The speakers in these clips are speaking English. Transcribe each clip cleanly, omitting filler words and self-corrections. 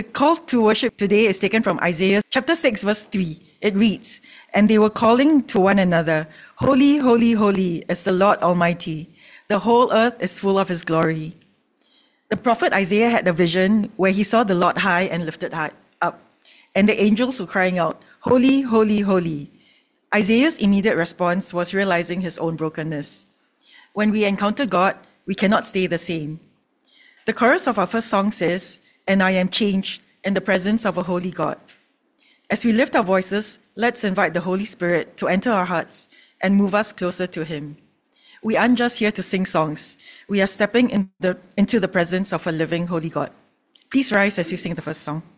The call to worship today is taken from Isaiah chapter 6, verse 3. It reads, "And they were calling to one another, 'Holy, holy, holy is the Lord Almighty. The whole earth is full of his glory.'" The prophet Isaiah had a vision where he saw the Lord high and lifted high up, and the angels were crying out, "Holy, holy, holy." Isaiah's immediate response was realizing his own brokenness. When we encounter God, we cannot stay the same. The chorus of our first song says, "And I am changed in the presence of a holy God." As we lift our voices, let's invite the Holy Spirit to enter our hearts and move us closer to him. We aren't just here to sing songs. We are stepping into the presence of a living holy God. Please rise as we sing the first song.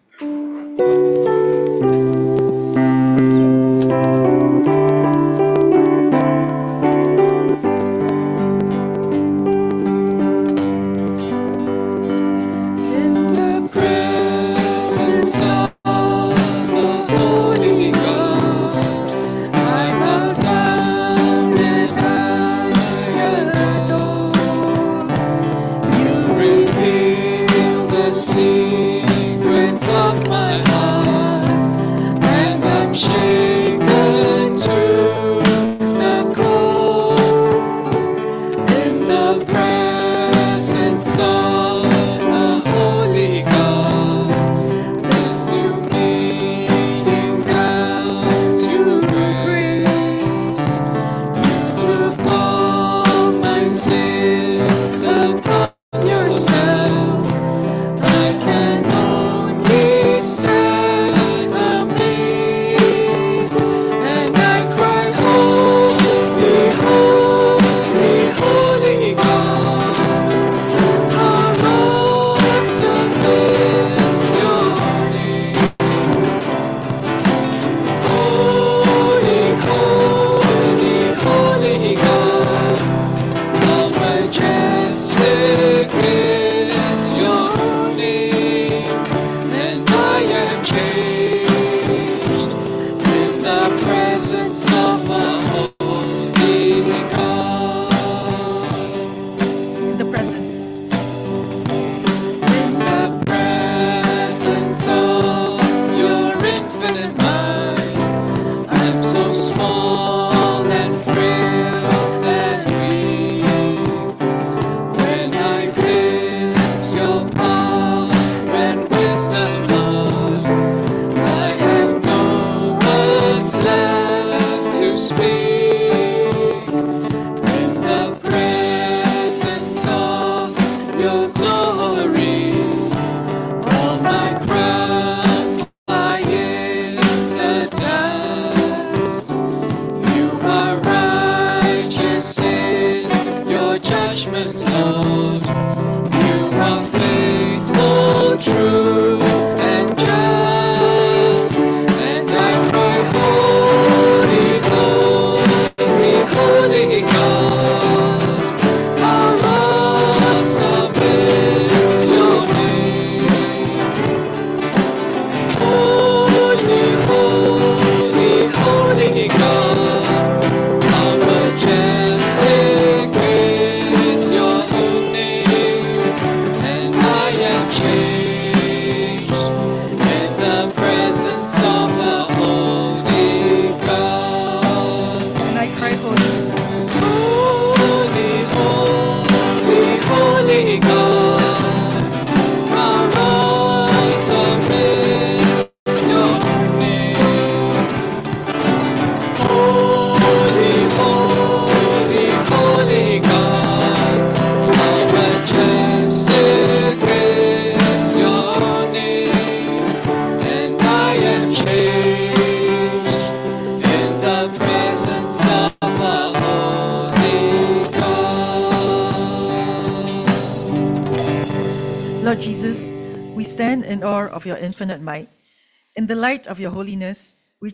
Lord Jesus, we stand in awe of your infinite might. In the light of your holiness, we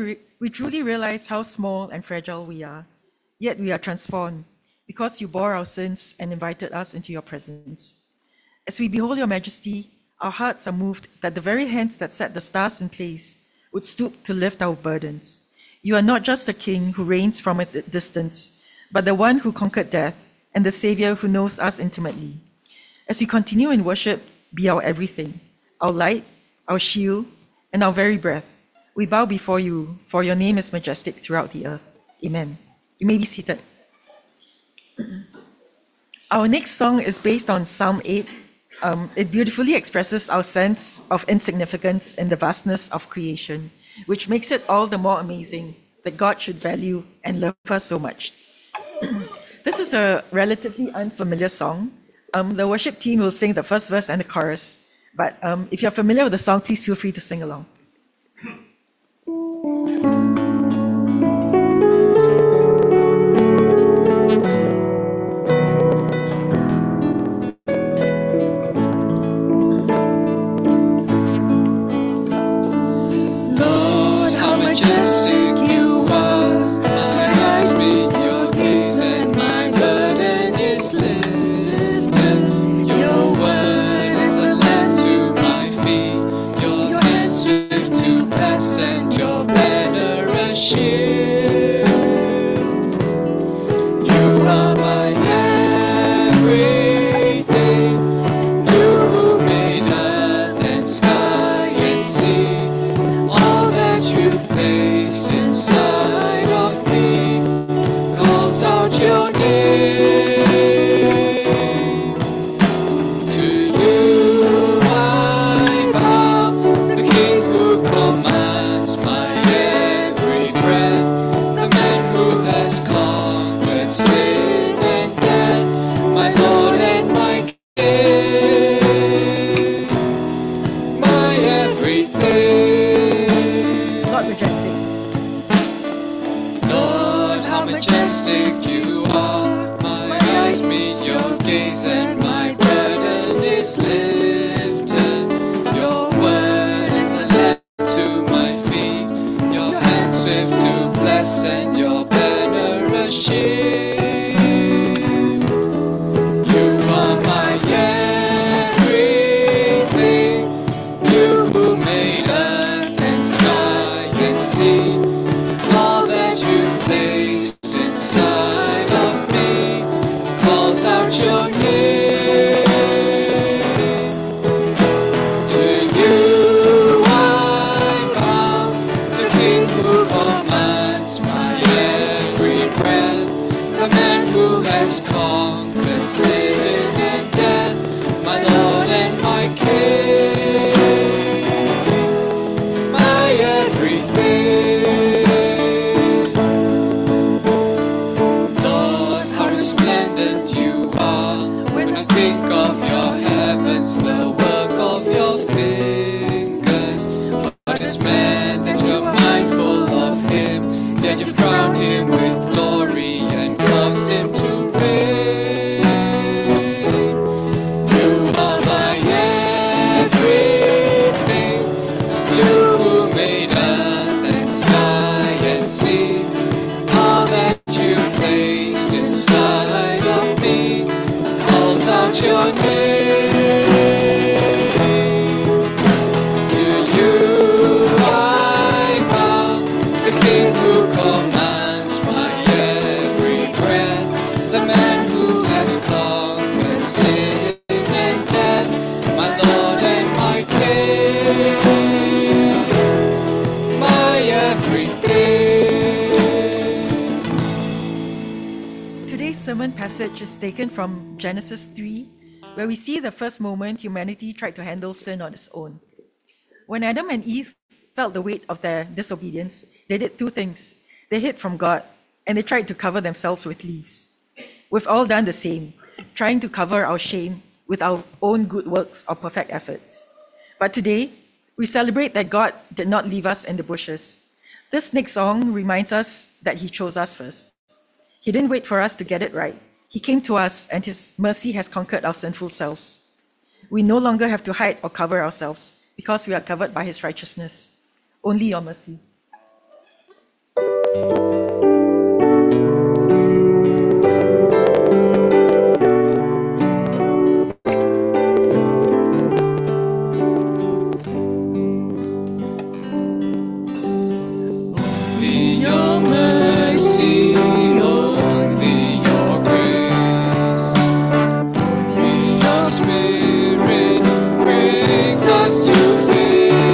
truly realize how small and fragile we are. Yet we are transformed because you bore our sins and invited us into your presence. As we behold your majesty, our hearts are moved that the very hands that set the stars in place would stoop to lift our burdens. You are not just a king who reigns from a distance, but the one who conquered death and the Savior who knows us intimately. As we continue in worship, be our everything, our light, our shield, and our very breath. We bow before you, for your name is majestic throughout the earth. Amen. You may be seated. Our next song is based on Psalm 8. It beautifully expresses our sense of insignificance in the vastness of creation, which makes it all the more amazing that God should value and love us so much. This is a relatively unfamiliar song. The worship team will sing the first verse and the chorus, but if you're familiar with the song, please feel free to sing along. Passage is taken from Genesis 3, where we see the first moment humanity tried to handle sin on its own. When Adam and Eve felt the weight of their disobedience, they did two things. They hid from God, and they tried to cover themselves with leaves. We've all done the same, trying to cover our shame with our own good works or perfect efforts. But today, we celebrate that God did not leave us in the bushes. This next song reminds us that He chose us first. He didn't wait for us to get it right. He came to us, and His mercy has conquered our sinful selves. We no longer have to hide or cover ourselves because we are covered by His righteousness. Only your mercy. Us to faith.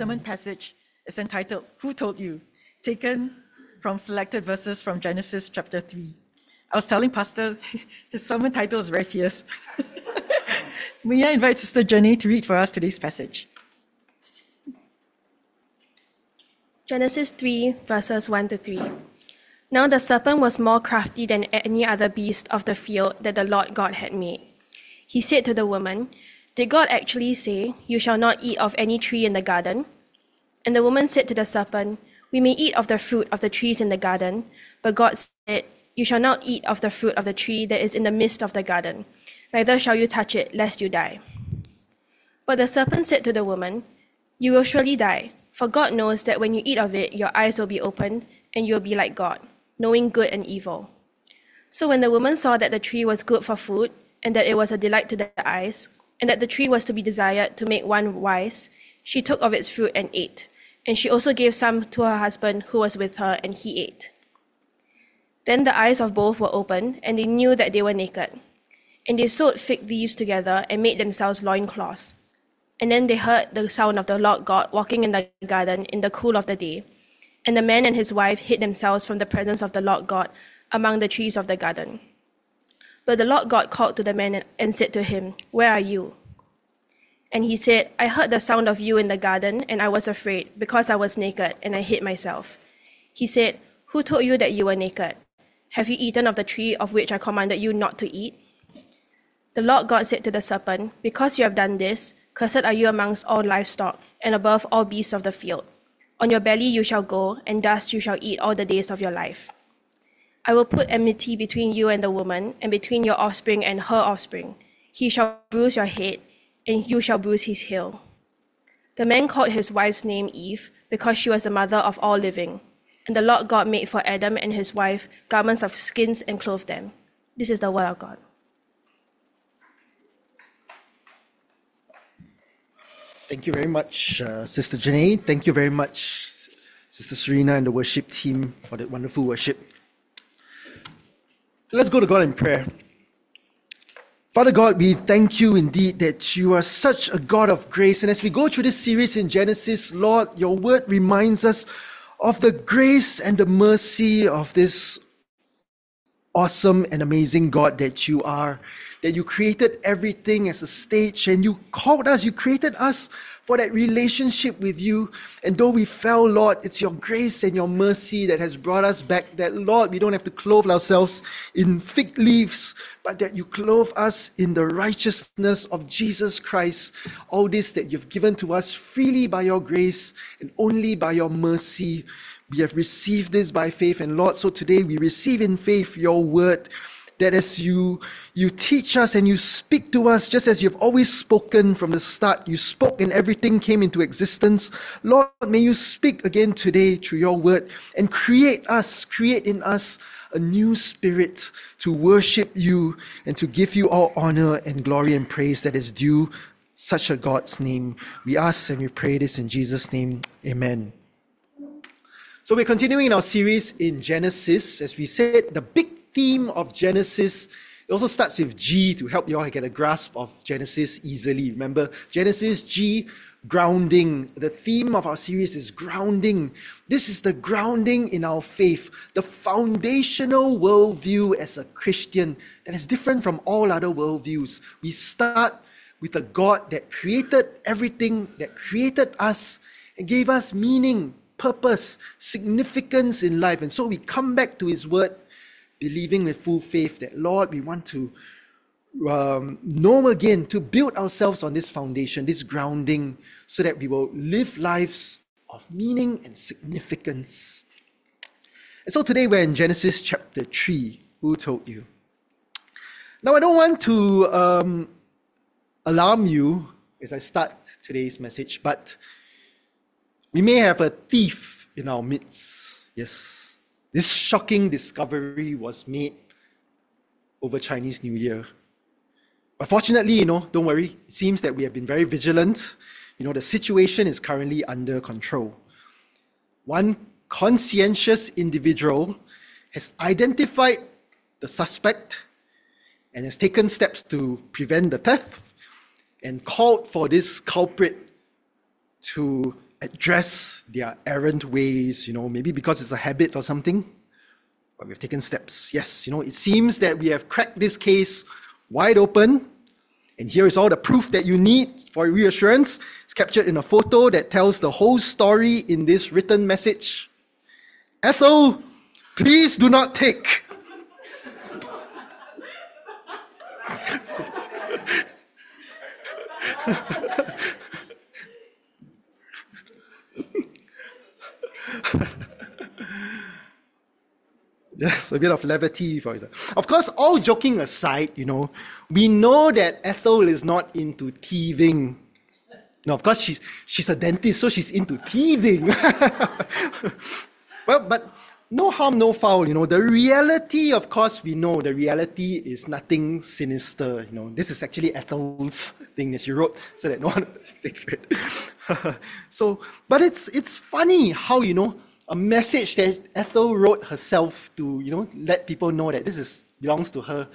sermon passage is entitled, Who Told You? Taken from selected verses from Genesis chapter 3. I was telling Pastor, his sermon title is very fierce. May I invite Sister Jenny to read for us today's passage? Genesis 3, verses 1 to 3. Now the serpent was more crafty than any other beast of the field that the Lord God had made. He said to the woman, Did God actually say, You shall not eat of any tree in the garden? And the woman said to the serpent, We may eat of the fruit of the trees in the garden, but God said, You shall not eat of the fruit of the tree that is in the midst of the garden, neither shall you touch it, lest you die. But the serpent said to the woman, You will surely die, for God knows that when you eat of it, your eyes will be opened, and you will be like God, knowing good and evil. So when the woman saw that the tree was good for food, and that it was a delight to the eyes, and that the tree was to be desired to make one wise, she took of its fruit and ate. And she also gave some to her husband who was with her, and he ate. Then the eyes of both were opened, and they knew that they were naked. And they sewed fig leaves together and made themselves loincloths. And then they heard the sound of the Lord God walking in the garden in the cool of the day. And the man and his wife hid themselves from the presence of the Lord God among the trees of the garden. But the Lord God called to the man and said to him, Where are you? And he said, I heard the sound of you in the garden, and I was afraid, because I was naked, and I hid myself. He said, Who told you that you were naked? Have you eaten of the tree of which I commanded you not to eat? The Lord God said to the serpent, Because you have done this, cursed are you amongst all livestock, and above all beasts of the field. On your belly you shall go, and dust you shall eat all the days of your life. I will put enmity between you and the woman, and between your offspring and her offspring. He shall bruise your head, and you shall bruise his heel. The man called his wife's name Eve, because she was the mother of all living. And the Lord God made for Adam and his wife garments of skins and clothed them. This is the word of God. Thank you very much, Sister Janae. Thank you very much, Sister Serena and the worship team for that wonderful worship. Let's go to God in prayer. Father God, we thank you indeed that you are such a God of grace. And as we go through this series in Genesis, Lord, your word reminds us of the grace and the mercy of this awesome and amazing God that you are, that you created everything as a stage and you called us, you created us for that relationship with you. And though we fell, Lord, it's your grace and your mercy that has brought us back, that, Lord, we don't have to clothe ourselves in fig leaves, but that you clothe us in the righteousness of Jesus Christ. All this that you've given to us freely by your grace and only by your mercy. We have received this by faith. And Lord, so today we receive in faith your word, that as you teach us and you speak to us, just as you've always spoken from the start, you spoke and everything came into existence. Lord, may you speak again today through your word and create in us a new spirit to worship you and to give you all honor and glory and praise that is due such a God's name. We ask and we pray this in Jesus' name. Amen. So we're continuing in our series in Genesis. As we said, the big theme of Genesis, it also starts with G to help you all get a grasp of Genesis easily. Remember, Genesis, G, grounding. The theme of our series is grounding. This is the grounding in our faith, the foundational worldview as a Christian that is different from all other worldviews. We start with a God that created everything, that created us and gave us meaning, purpose, significance in life. And so we come back to his word, believing with full faith that, Lord, we want to know again, to build ourselves on this foundation, this grounding, so that we will live lives of meaning and significance. And so today we're in Genesis chapter 3. Who told you? Now I don't want to alarm you as I start today's message, but we may have a thief in our midst. Yes, this shocking discovery was made over Chinese New Year. But fortunately, don't worry. It seems that we have been very vigilant. The situation is currently under control. One conscientious individual has identified the suspect and has taken steps to prevent the theft and called for this culprit to address their errant ways, maybe because it's a habit or something. But we've taken steps. Yes, it seems that we have cracked this case wide open. And here is all the proof that you need for reassurance. It's captured in a photo that tells the whole story in this written message. Ethel, please do not take. Just a bit of levity for example. Of course, all joking aside, we know that Ethel is not into teething. No, of course, she's a dentist, so she's into teething. Well, but no harm, no foul. The reality, of course, we know the reality is nothing sinister. This is actually Ethel's thing that she wrote so that no one would take it. But it's funny how, a message that Ethel wrote herself to, let people know that this belongs to her.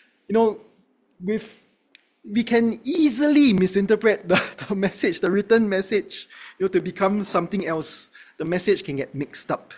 We can easily misinterpret the message, the written message, to become something else. The message can get mixed up.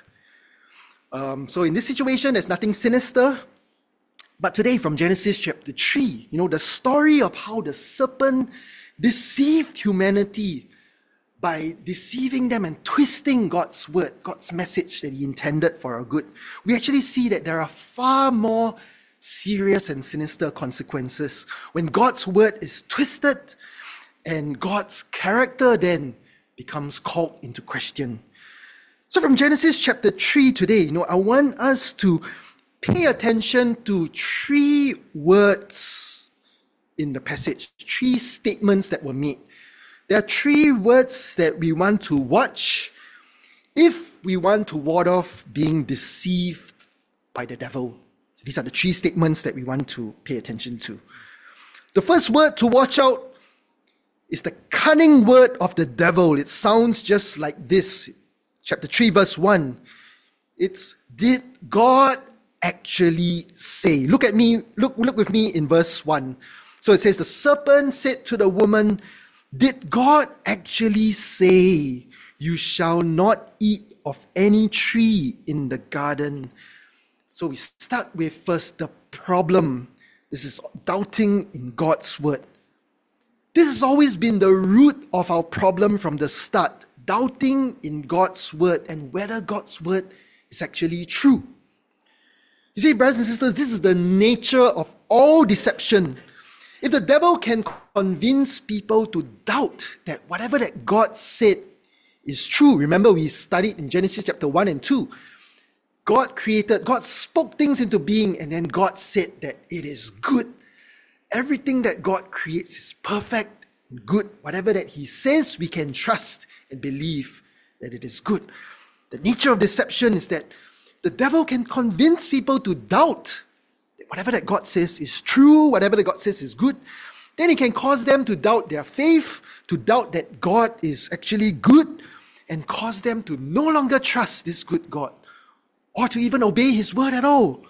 So in this situation, there's nothing sinister. But today from Genesis chapter 3, the story of how the serpent deceived humanity by deceiving them and twisting God's word, God's message that he intended for our good. We actually see that there are far more serious and sinister consequences when God's word is twisted and God's character then becomes called into question. So from Genesis chapter 3 today, I want us to pay attention to 3 words in the passage, 3 statements that were made. There are 3 words that we want to watch if we want to ward off being deceived by the devil. These are the 3 statements that we want to pay attention to. The first word to watch out is the cunning word of the devil. It sounds just like this. Chapter 3, verse 1. It's, did God actually say? Look with me in verse 1. So it says, the serpent said to the woman, did God actually say, you shall not eat of any tree in the garden? So we start with first the problem. This is doubting in God's word. This has always been the root of our problem from the start. Doubting in God's word and whether God's word is actually true. You see, brothers and sisters, this is the nature of all deception. If the devil can convince people to doubt that whatever that God said is true, remember we studied in Genesis chapter 1 and 2, God spoke things into being, and then God said that it is good. Everything that God creates is perfect and good. Whatever that he says, we can trust and believe that it is good. The nature of deception is that the devil can convince people to doubt whatever that God says is true, whatever that God says is good. Then he can cause them to doubt their faith, to doubt that God is actually good, and cause them to no longer trust this good God, or to even obey his word at all.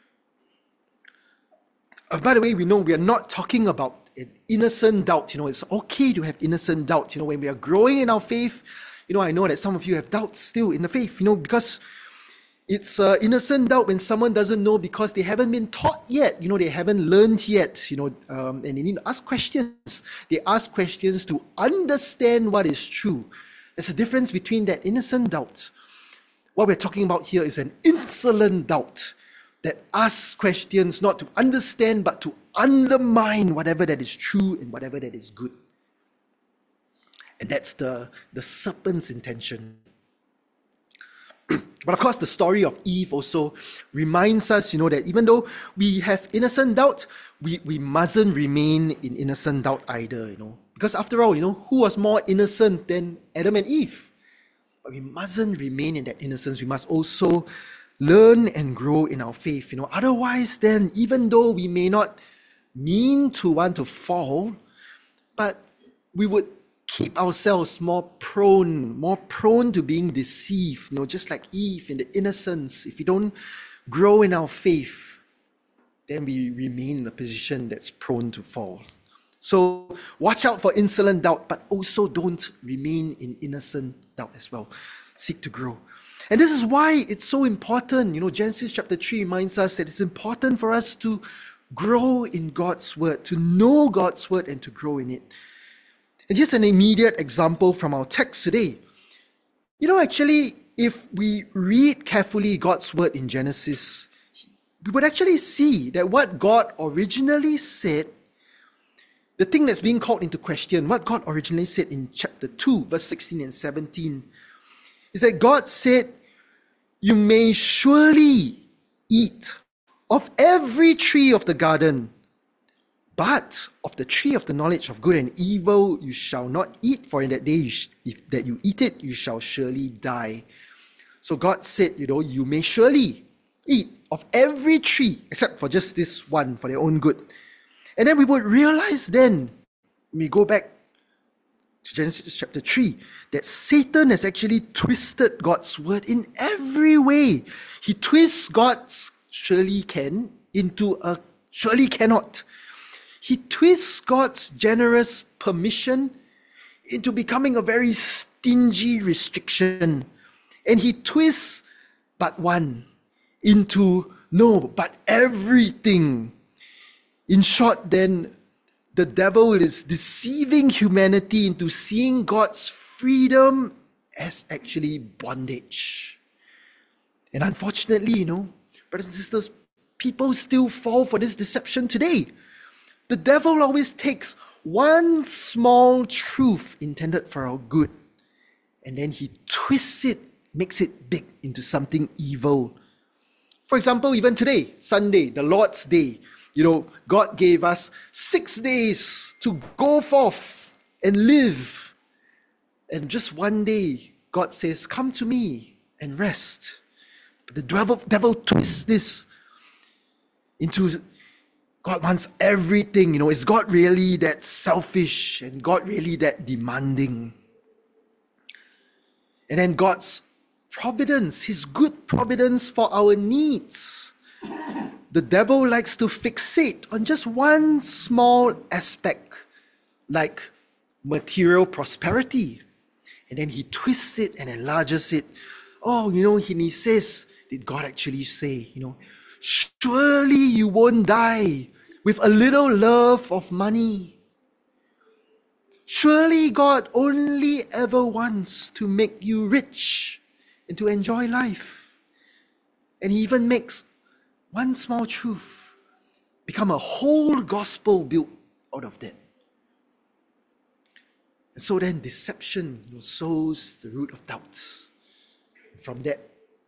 By the way, we know we are not talking about an innocent doubt. It's okay to have innocent doubt. When we are growing in our faith, I know that some of you have doubts still in the faith, because it's innocent doubt when someone doesn't know because they haven't been taught yet. They haven't learned yet, and they need to ask questions. They ask questions to understand what is true. There's a difference between that innocent doubt. What we're talking about here is an insolent doubt that asks questions not to understand but to undermine whatever that is true and whatever that is good. And that's the serpent's intention. But of course, the story of Eve also reminds us, that even though we have innocent doubt, we mustn't remain in innocent doubt either, Because after all, who was more innocent than Adam and Eve? But we mustn't remain in that innocence. We must also learn and grow in our faith, Otherwise, then, even though we may not mean to want to fall, but we would keep ourselves more prone to being deceived, just like Eve in the innocence. If we don't grow in our faith, then we remain in a position that's prone to fall. So watch out for insolent doubt, but also don't remain in innocent doubt as well. Seek to grow. And this is why it's so important. Genesis chapter 3 reminds us that it's important for us to grow in God's word, to know God's word and to grow in it. And here's an immediate example from our text today. Actually, if we read carefully God's word in Genesis, we would actually see that what God originally said, the thing that's being called into question, what God originally said in chapter 2, verse 16 and 17, is that God said, "You may surely eat of every tree of the garden, but of the tree of the knowledge of good and evil you shall not eat, for in that day that you eat it, you shall surely die." So God said, you may surely eat of every tree, except for just this one, for their own good. And then we would realize then, when we go back to Genesis chapter 3, that Satan has actually twisted God's word in every way. He twists God's surely can into a surely cannot. He twists God's generous permission into becoming a very stingy restriction. And he twists but one into no, but everything. In short, then, the devil is deceiving humanity into seeing God's freedom as actually bondage. And unfortunately, brothers and sisters, people still fall for this deception today. The devil always takes one small truth intended for our good, and then he twists it, makes it big into something evil. For example, even today, Sunday, the Lord's Day, God gave us 6 days to go forth and live. And just one day, God says, "Come to me and rest." But the devil twists this into God wants everything. Is God really that selfish? And God really that demanding? And then God's providence, his good providence for our needs. The devil likes to fixate on just one small aspect, like material prosperity. And then he twists it and enlarges it. He says, did God actually say, surely you won't die with a little love of money. Surely God only ever wants to make you rich and to enjoy life. And he even makes one small truth become a whole gospel built out of that. And so then deception sows the root of doubt. And from that,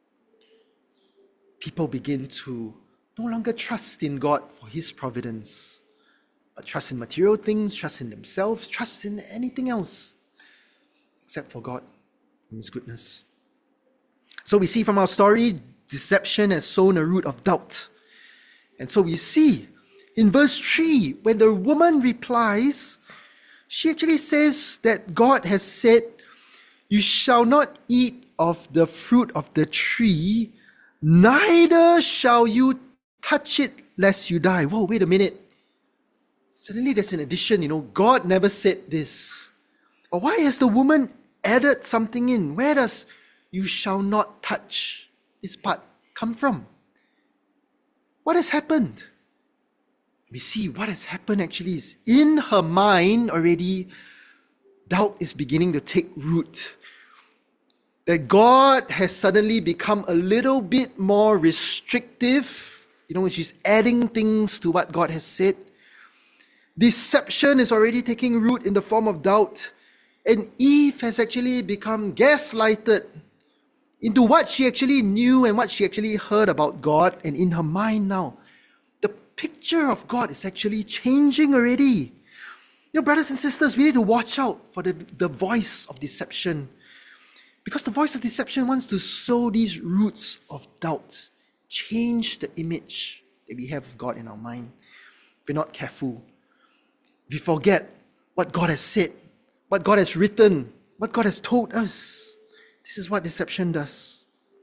people begin to no longer trust in God for his providence, but trust in material things, trust in themselves, trust in anything else except for God and his goodness. So we see from our story, deception has sown a root of doubt. And so we see in verse 3, when the woman replies, she actually says that God has said, "You shall not eat of the fruit of the tree, neither shall you touch it lest you die." Whoa, wait a minute. Suddenly there's an addition, God never said this. Or why has the woman added something in? Where does "you shall not touch" this part come from? What has happened? We see what has happened actually is in her mind already, doubt is beginning to take root. That God has suddenly become a little bit more restrictive. She's adding things to what God has said. Deception is already taking root in the form of doubt. And Eve has actually become gaslighted into what she actually knew and what she actually heard about God. And in her mind now, the picture of God is actually changing already. Brothers and sisters, we need to watch out for the voice of deception. Because the voice of deception wants to sow these roots of doubt, change the image that we have of God in our mind. If we're not careful, we forget what God has said, what God has written, what God has told us. This is what deception does.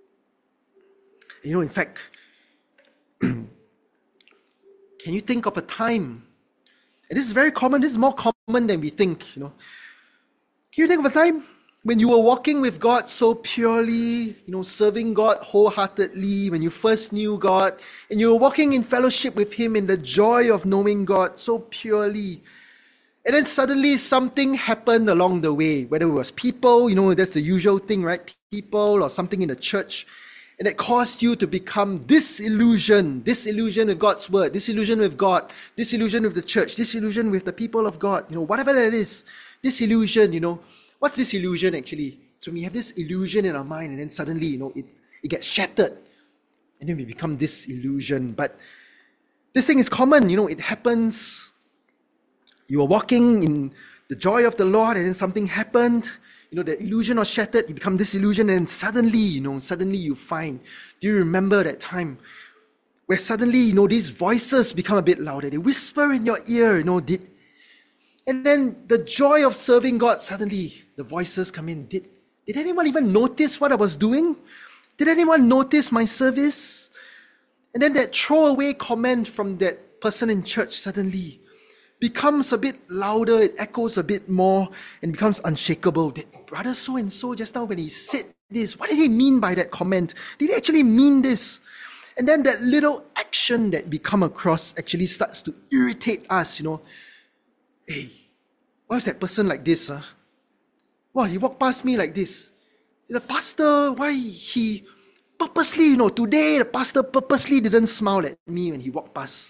In fact, can you think of a time, and this is very common, this is more common than we think, Can you think of a time when you were walking with God so purely, serving God wholeheartedly, when you first knew God, and you were walking in fellowship with Him in the joy of knowing God so purely, and then suddenly something happened along the way, whether it was people, that's the usual thing, right? People or something in the church, and it caused you to become disillusioned with God's word, disillusioned with God, disillusioned with the church, disillusioned with the people of God, whatever that is, disillusion, what's this illusion actually? So we have this illusion in our mind, and then suddenly, it gets shattered, and then we become disillusioned. But this thing is common, it happens. You were walking in the joy of the Lord, and then something happened. The illusion was shattered, you become disillusioned, and suddenly you find, do you remember that time where suddenly, these voices become a bit louder? They whisper in your ear, and then the joy of serving God, suddenly the voices come in. Did anyone even notice what I was doing? Did anyone notice my service? And then that throwaway comment from that person in church suddenly becomes a bit louder, it echoes a bit more, and becomes unshakable. Did brother so-and-so just now when he said this, what did he mean by that comment? Did he actually mean this? And then that little action that we come across actually starts to irritate us, Hey, why is that person like this? Wow, he walked past me like this. The pastor, why he purposely, today the pastor purposely didn't smile at me when he walked past.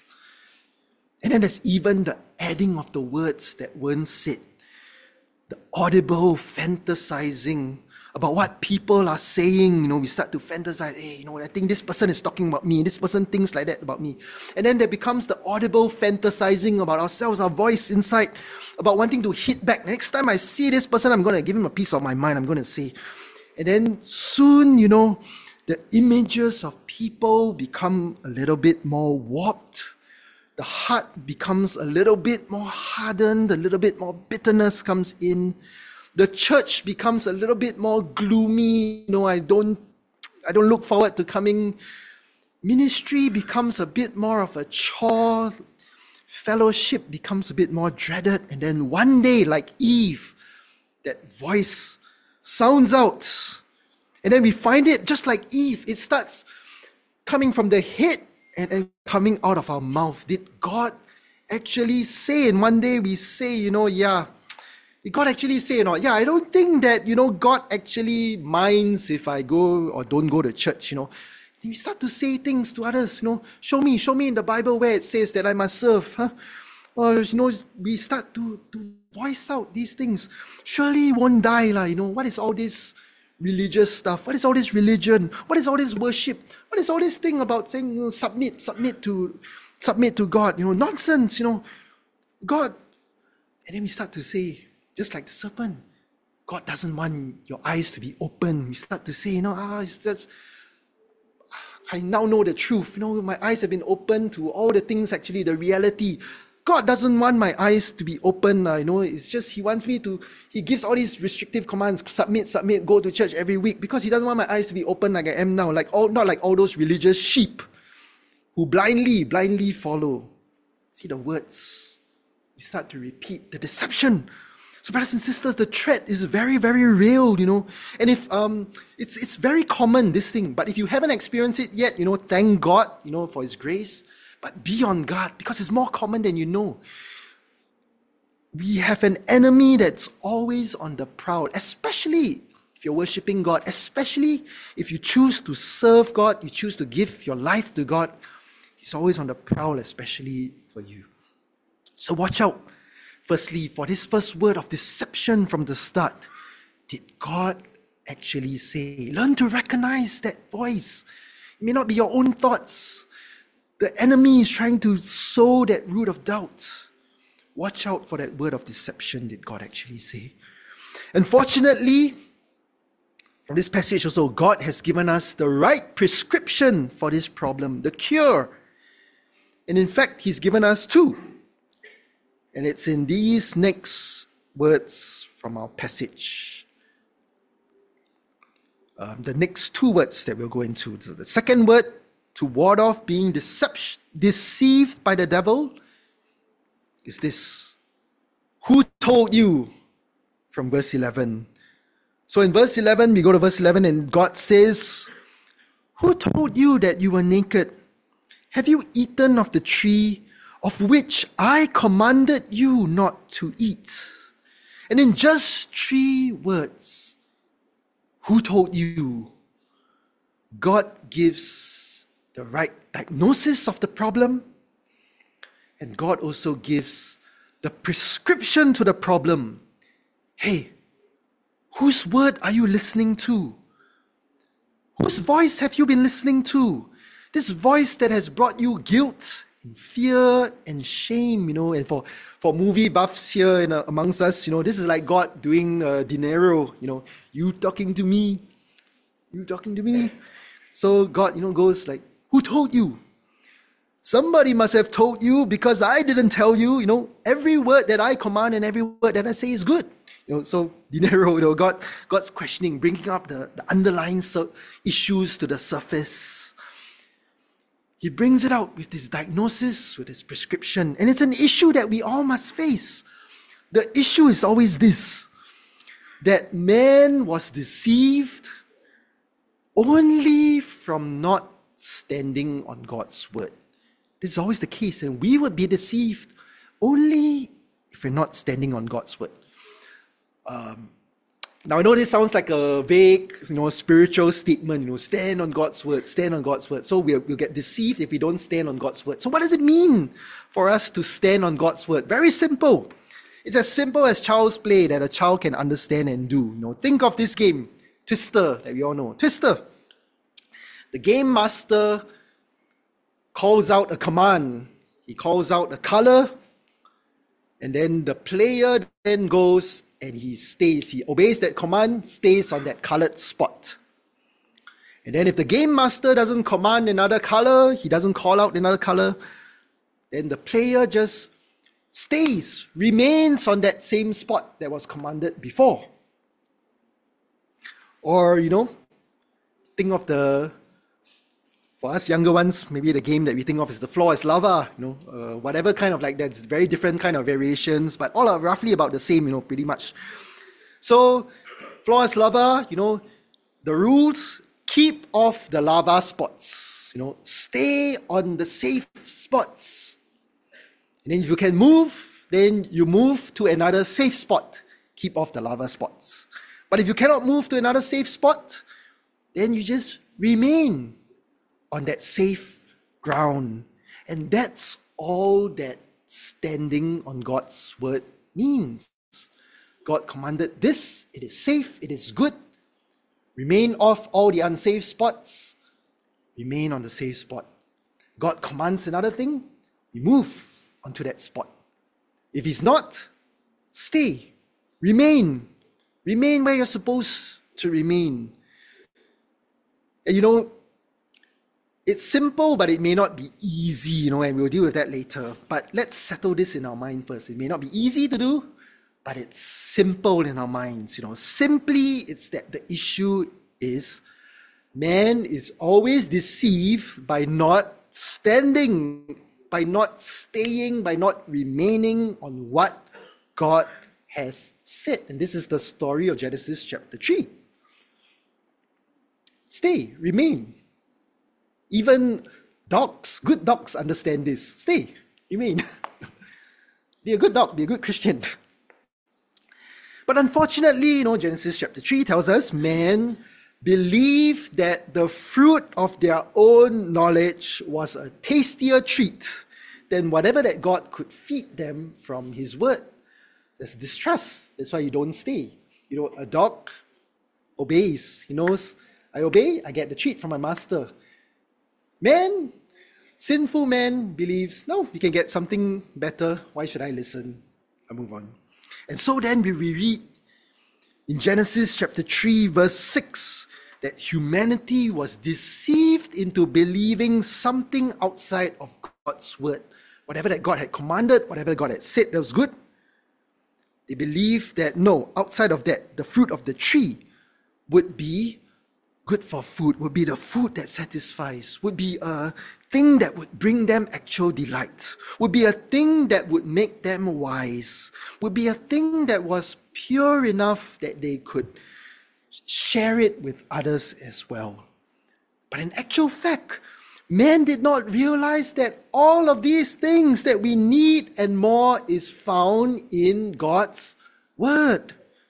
And then there's even the adding of the words that weren't said. The audible fantasizing about what people are saying. We start to fantasize, hey, I think this person is talking about me. This person thinks like that about me. And then there becomes the audible fantasizing about ourselves, our voice inside, about wanting to hit back. Next time I see this person, I'm going to give him a piece of my mind. I'm going to say. And then soon, the images of people become a little bit more warped. The heart becomes a little bit more hardened, a little bit more bitterness comes in. The church becomes a little bit more gloomy. I don't look forward to coming. Ministry becomes a bit more of a chore. Fellowship becomes a bit more dreaded. And then one day, like Eve, that voice sounds out. And then we find it just like Eve. It starts coming from the head and coming out of our mouth. Did God actually say? And one day we say, yeah. Did God actually say, yeah, I don't think that, God actually minds if I go or don't go to church, Then we start to say things to others, show me in the Bible where it says that I must serve, Or, we start to voice out these things. Surely won't die, what is all this religious stuff? What is all this religion? What is all this worship? What is all this thing about saying submit to God? Nonsense, God. And then we start to say, just like the serpent, God doesn't want your eyes to be open. We start to say, it's just, I now know the truth. My eyes have been open to all the things, actually, the reality. God doesn't want my eyes to be open. It's just He wants me to, He gives all these restrictive commands, submit, go to church every week, because He doesn't want my eyes to be open like I am now, not like all those religious sheep who blindly follow. See the words. We start to repeat the deception. So brothers and sisters, the threat is very, very real, And if it's very common, this thing, but if you haven't experienced it yet, thank God, for His grace. But be on guard, because it's more common than you know. We have an enemy that's always on the prowl, especially if you're worshiping God, especially if you choose to serve God, you choose to give your life to God. He's always on the prowl, especially for you. So watch out, firstly, for this first word of deception from the start. Did God actually say? Learn to recognize that voice. It may not be your own thoughts. The enemy is trying to sow that root of doubt. Watch out for that word of deception. Did God actually say? Unfortunately, from this passage also, God has given us the right prescription for this problem, the cure. And in fact, He's given us two. And it's in these next words from our passage. The next two words that we'll go into. The second word, to ward off being deceived by the devil, is this. Who told you? From verse 11. So in verse 11, we go to verse 11, and God says, "Who told you that you were naked? Have you eaten of the tree of which I commanded you not to eat?" And in just 3 words, who told you? God gives the right diagnosis of the problem, and God also gives the prescription to the problem. Hey, whose word are you listening to? Whose voice have you been listening to? This voice that has brought you guilt and fear and shame, and for movie buffs here amongst us, this is like God doing De Niro, you talking to me, you talking to me. So God, goes like, who told you? Somebody must have told you, because I didn't tell you. Every word that I command and every word that I say is good. So De Niro, God's questioning, bringing up the underlying issues to the surface. He brings it out with this diagnosis, with this prescription, and it's an issue that we all must face. The issue is always this, that man was deceived only from not standing on God's word. This is always the case, and we would be deceived only if we're not standing on God's word. Now I know this sounds like a vague, spiritual statement, stand on God's word, stand on God's word. So we'll get deceived if we don't stand on God's word. So what does it mean for us to stand on God's word? Very simple. It's as simple as child's play that a child can understand and do. Think of this game, Twister, that we all know. Twister. The game master calls out a command. He calls out a color, and then the player then goes and he stays. He obeys that command, stays on that colored spot. And then if the game master doesn't command another color, he doesn't call out another color, then the player just stays, remains on that same spot that was commanded before. Or, think of for us younger ones, maybe the game that we think of is the floor is lava, whatever kind of like that's very different kind of variations, but all are roughly about the same, pretty much. So, floor is lava, the rules, keep off the lava spots, stay on the safe spots. And then if you can move, then you move to another safe spot, keep off the lava spots. But if you cannot move to another safe spot, then you just remain on that safe ground. And that's all that standing on God's word means. God commanded this, it is safe, it is good. Remain off all the unsafe spots, remain on the safe spot. God commands another thing, we move onto that spot. If he's not, stay, remain where you're supposed to remain. And it's simple, but it may not be easy, and we'll deal with that later. But let's settle this in our mind first. It may not be easy to do, but it's simple in our minds. Simply, it's that the issue is man is always deceived by not standing, by not staying, by not remaining on what God has said. And this is the story of Genesis chapter 3. Stay, remain. Even dogs, good dogs understand this. Stay, remain. Be a good dog, be a good Christian. But unfortunately, Genesis chapter 3 tells us man believed that the fruit of their own knowledge was a tastier treat than whatever that God could feed them from his word. There's distrust. That's why you don't stay. A dog obeys. He knows, I obey, I get the treat from my master. Man, sinful man believes, no, you can get something better. Why should I listen? I move on. And so then we read in Genesis chapter 3 verse 6 that humanity was deceived into believing something outside of God's word. Whatever that God had commanded, whatever God had said that was good, they believed that no, outside of that, the fruit of the tree would be good for food, would be the food that satisfies, would be a thing that would bring them actual delight, would be a thing that would make them wise, would be a thing that was pure enough that they could share it with others as well. But in actual fact, man did not realize that all of these things that we need and more is found in God's word.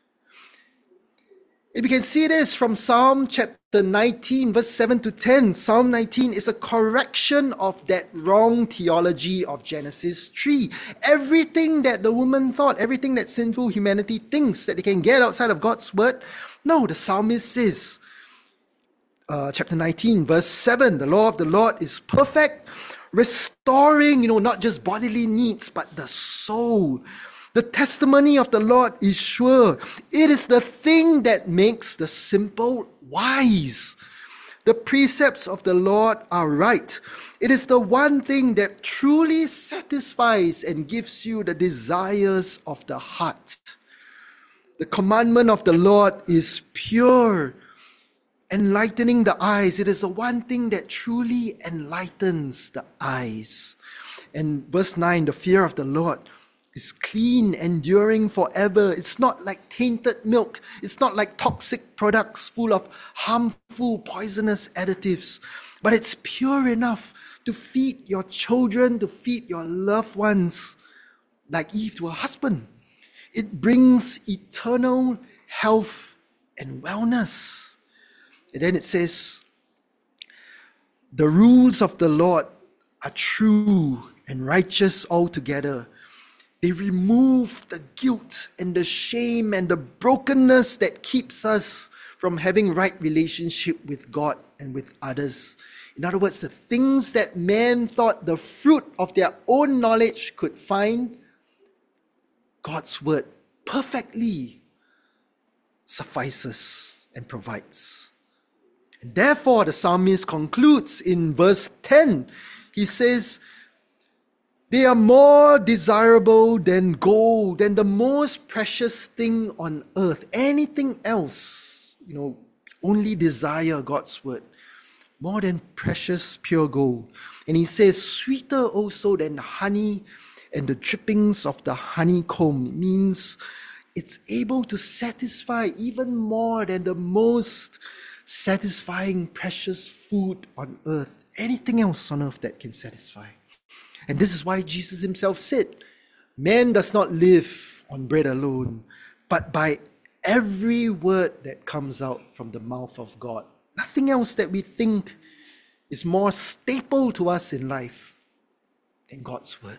And we can see this from Psalm chapter 19, verse 7 to 10. Psalm 19 is a correction of that wrong theology of Genesis 3. Everything that the woman thought, everything that sinful humanity thinks that they can get outside of God's word, no, the psalmist says, chapter 19, verse 7, the law of the Lord is perfect, restoring, not just bodily needs, but the soul. The testimony of the Lord is sure. It is the thing that makes the simple wise. The precepts of the Lord are right. It is the one thing that truly satisfies and gives you the desires of the heart. The commandment of the Lord is pure, enlightening the eyes. It is the one thing that truly enlightens the eyes. And verse 9, the fear of the Lord is clean, enduring forever. It's not like tainted milk. It's not like toxic products full of harmful, poisonous additives. But it's pure enough to feed your children, to feed your loved ones, like Eve to her husband. It brings eternal health and wellness. And then it says, the rules of the Lord are true and righteous altogether. They remove the guilt and the shame and the brokenness that keeps us from having right relationship with God and with others. In other words, the things that man thought the fruit of their own knowledge could find, God's word perfectly suffices and provides. And therefore, the psalmist concludes in verse 10. He says, they are more desirable than gold, than the most precious thing on earth. Anything else, only desire God's word. More than precious pure gold. And he says, sweeter also than honey and the drippings of the honeycomb. It means it's able to satisfy even more than the most satisfying precious food on earth. Anything else on earth that can satisfy. And this is why Jesus himself said, man does not live on bread alone, but by every word that comes out from the mouth of God. Nothing else that we think is more staple to us in life than God's word.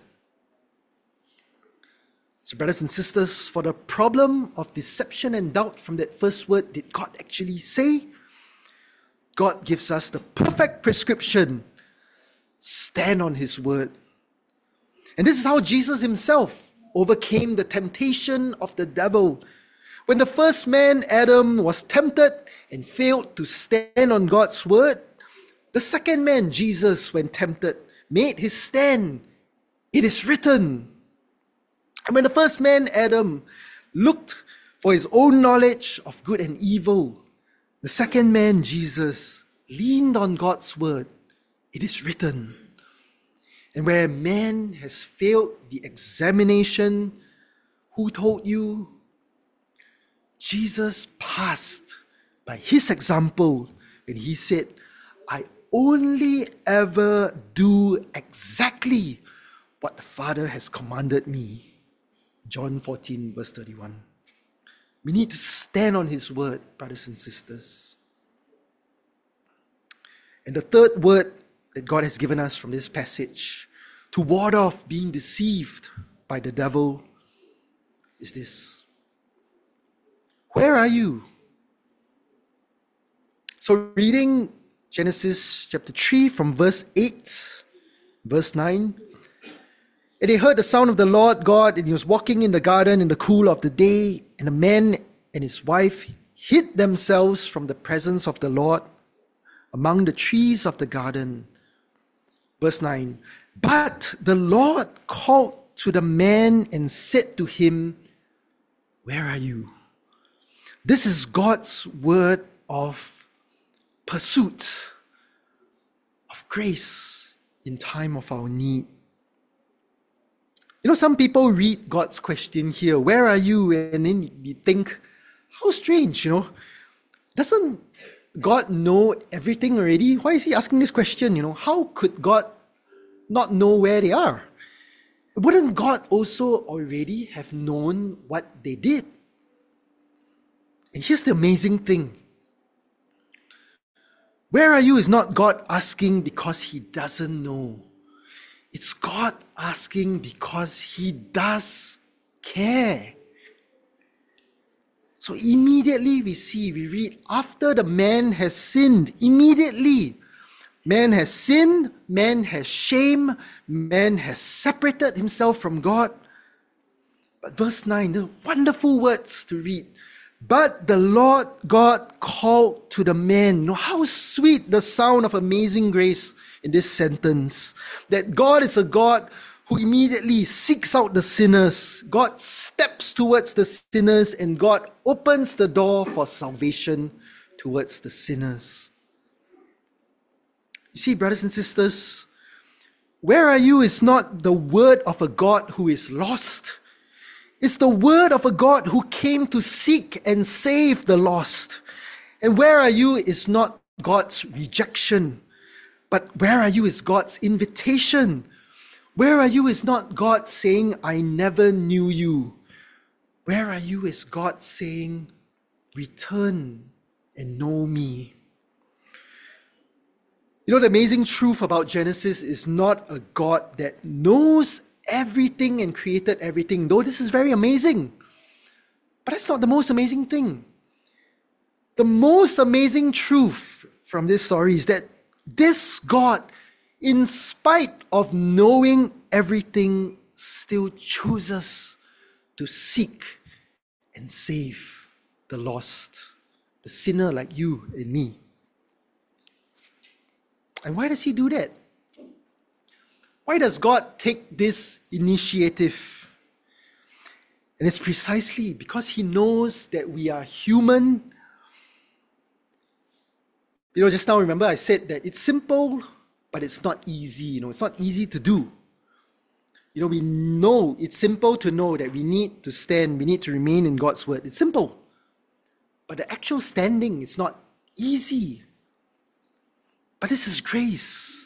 So brothers and sisters, for the problem of deception and doubt from that first word, did God actually say? God gives us the perfect prescription. Stand on his word. And this is how Jesus himself overcame the temptation of the devil. When the first man, Adam, was tempted and failed to stand on God's word, the second man, Jesus, when tempted, made his stand. It is written. And when the first man, Adam, looked for his own knowledge of good and evil, the second man, Jesus, leaned on God's word. It is written. And where man has failed the examination, who told you? Jesus passed by his example when he said, I only ever do exactly what the Father has commanded me. John 14, verse 31. We need to stand on his word, brothers and sisters. And the third word that God has given us from this passage to ward off being deceived by the devil is this. Where are you? So reading Genesis chapter 3 from verse 8, verse 9. And they heard the sound of the Lord God, and he was walking in the garden in the cool of the day, and the man and his wife hid themselves from the presence of the Lord among the trees of the garden. Verse 9. But the Lord called to the man and said to him, where are you? This is God's word of pursuit, of grace in time of our need. Some people read God's question here, where are you? And then we think, how strange, Doesn't God know everything already? Why is he asking this question? How could God not know where they are? Wouldn't God also already have known what they did? And here's the amazing thing. Where are you is not God asking because he doesn't know. It's God asking because he does care. So immediately we read, after the man has sinned, immediately, man has sinned, man has shame, man has separated himself from God. But verse 9, the wonderful words to read. But the Lord God called to the man. How sweet the sound of amazing grace in this sentence. That God is a God who immediately seeks out the sinners. God steps towards the sinners and God opens the door for salvation towards the sinners. You see, brothers and sisters, where are you is not the word of a God who is lost. It's the word of a God who came to seek and save the lost. And where are you is not God's rejection, but where are you is God's invitation. Where are you is not God saying, I never knew you. Where are you is God saying, return and know me. The amazing truth about Genesis is not a God that knows everything and created everything, though this is very amazing. But that's not the most amazing thing. The most amazing truth from this story is that this God, in spite of knowing everything, still chooses to seek and save the lost, the sinner like you and me. And why does he do that? Why does God take this initiative? And it's precisely because he knows that we are human. Just now, remember I said that it's simple, but it's not easy. It's not easy to do. We know, it's simple to know that we need to stand, we need to remain in God's word. It's simple. But the actual standing is not easy. But this is grace.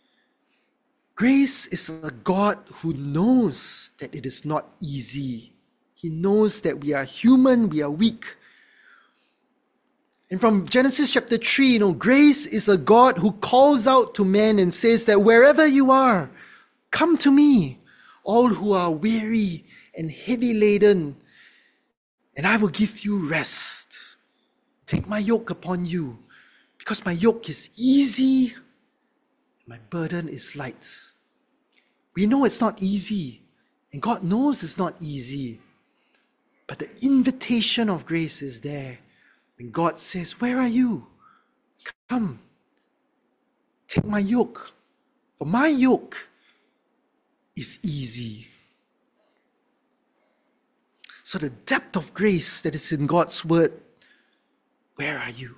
Grace is a God who knows that it is not easy. He knows that we are human, we are weak. And from Genesis chapter 3, grace is a God who calls out to man and says that wherever you are, come to me, all who are weary and heavy laden, and I will give you rest. Take my yoke upon you, because my yoke is easy, my burden is light. We know it's not easy, and God knows it's not easy. But the invitation of grace is there. When God says, where are you? Come, take my yoke. For my yoke is easy. So the depth of grace that is in God's word, where are you?